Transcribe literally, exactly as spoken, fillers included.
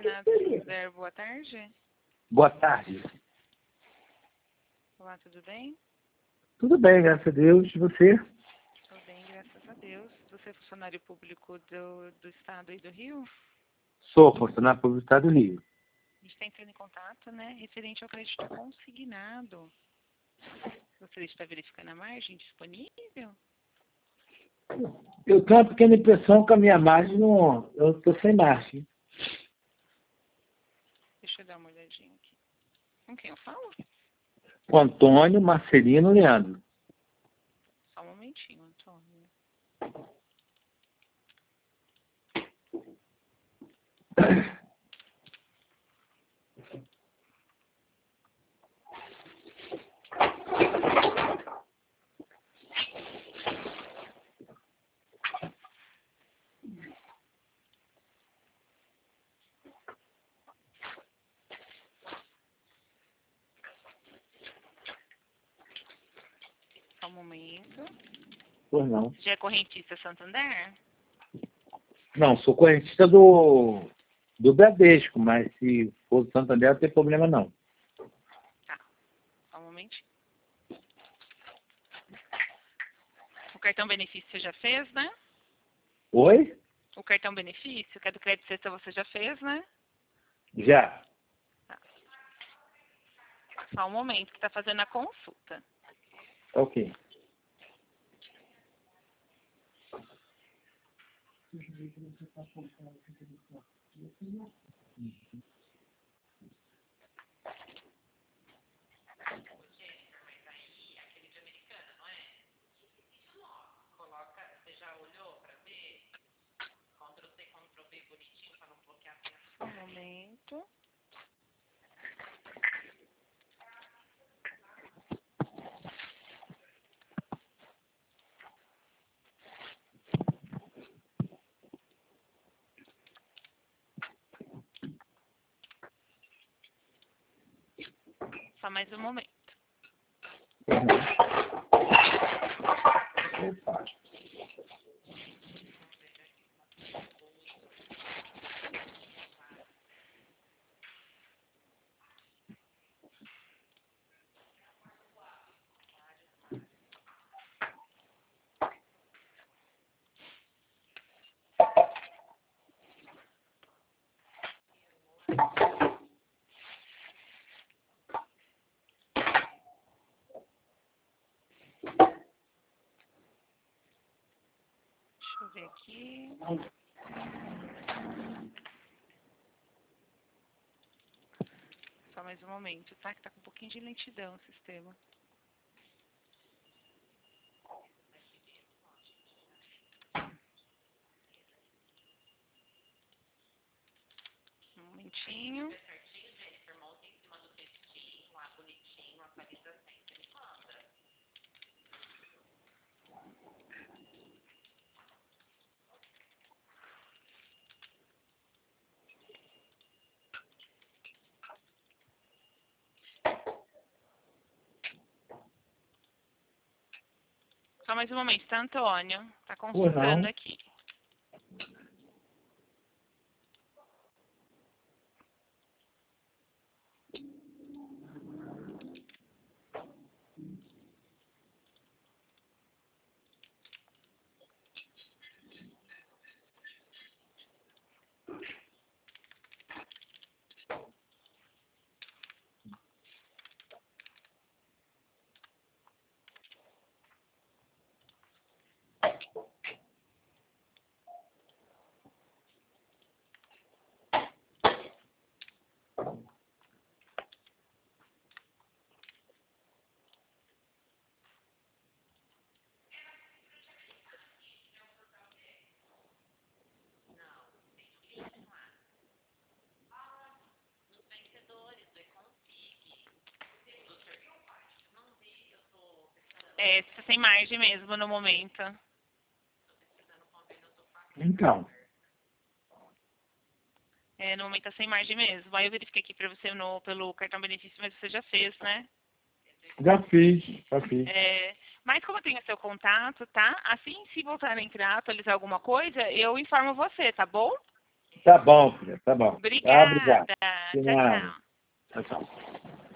Renato José, boa tarde. Boa tarde. Olá, tudo bem? Tudo bem, graças a Deus. E você? Tudo bem, graças a Deus. Você é funcionário público do, do Estado e do Rio? Sou funcionário público do Estado do Rio. A gente está entrando em contato, né, referente ao crédito consignado. Gostaria de estar verificando a margem disponível? Eu tenho uma pequena impressão que a minha margem não... Eu estou sem margem. Deixa eu dar uma olhadinha aqui. Com quem eu falo? O Antônio Marcelino Leandro. Só um momentinho, Antônio. Só um momento. Pois não. Já é correntista Santander? Não, sou correntista do, do Bradesco, mas se for do Santander não tem problema não. Tá. Só um momentinho. O cartão benefício você já fez, né? Oi? O cartão benefício, que é do crédito sexta, você já fez, né? Já. Tá. Só um momento que está fazendo a consulta. Ok. Só um momento. Só mais um momento. Opa. Deixa eu ver aqui. Só mais um momento, tá? Que tá com um pouquinho de lentidão o sistema. Um momentinho. Só mais um momento, tá, Antônio? Tá consultando não. aqui. É, tá sem margem mesmo no momento. Então. É, no momento tá sem margem mesmo. Aí eu verifiquei aqui pra você no, pelo cartão benefício, mas você já fez, né? Já fiz, já fiz. É, mas como eu tenho seu contato, tá? Assim, se voltar a entrar, atualizar alguma coisa, eu informo você, tá bom? Tá bom, filha, tá bom. Tá, Obrigada. obrigado. De Tchau, nada. tchau. Tchau, tchau.